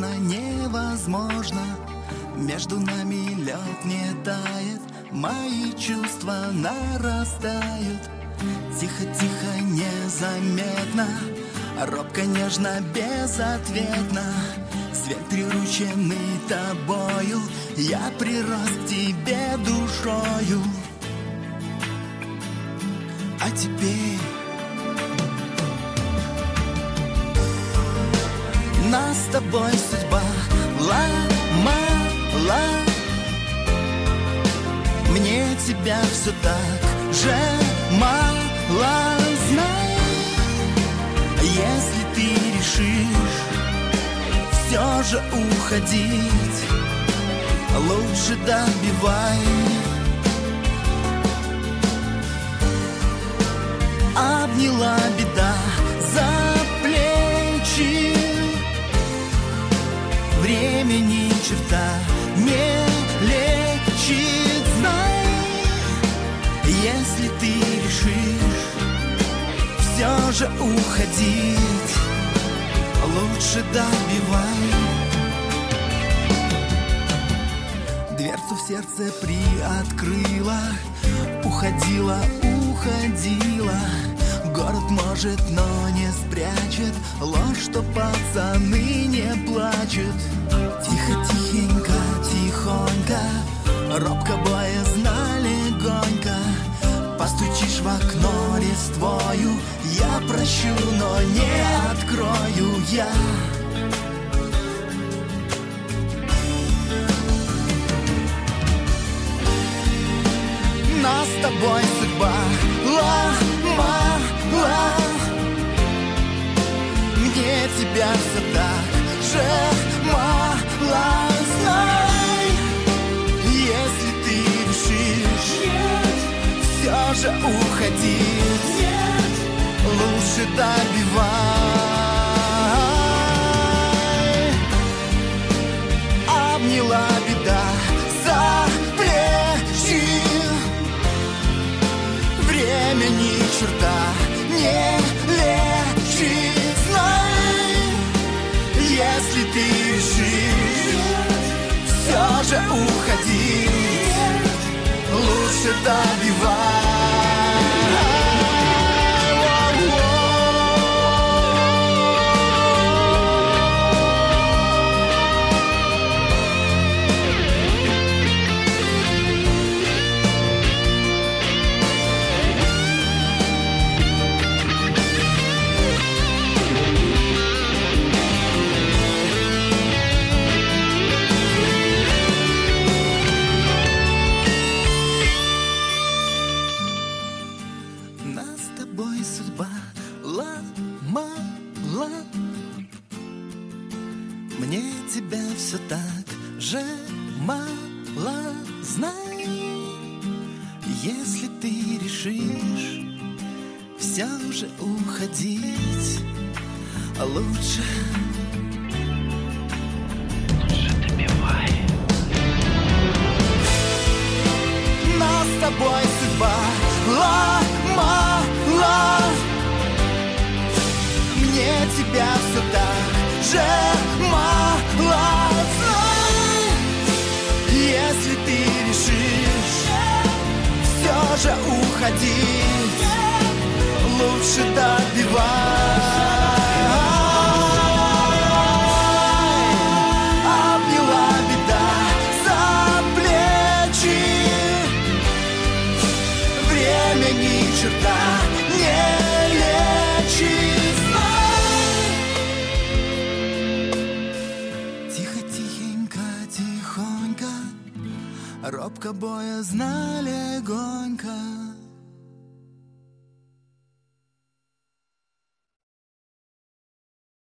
сложно, невозможно. Между нами лед не тает, мои чувства нарастают. Тихо-тихо, незаметно, робко, нежно, безответно. Свет прирученный тобою, я прирос к тебе душою. А теперь нас с тобой судьба ломала. Мне тебя все так же мало. Знай, если ты решишь все же уходить, лучше добивай. Обняла беда за плечи, время ни черта не лечит. Знай, если ты решишь все же уходить, лучше добивай. Дверцу в сердце приоткрыла, уходила, уходила. Город может, но не спрячет ложь, что пацаны не плачут. Тихо, тихенько, тихонько, робко, боязно, легонько. Постучишь в окно листвою, я прощу, но не открою я. Нас с тобой судьба ломала. Мне тебя все так же мало. Знай, если ты решишь все же уходить, лучше добивай. Обняла беда за плечи, время ни черта не лечит. Знай, если ты решишь все же уходить, лучше добивай. Мне тебя все так же мало. Знай, если ты решишь все же уходить, лучше добивай. Нас с тобой судьба ломала. Мне тебя все так же мало. Знай, если ты решишь все же уходить, лучше добивай. Обняла беда за плечи, время ни черта не лечит. Робко, боязно, легонько.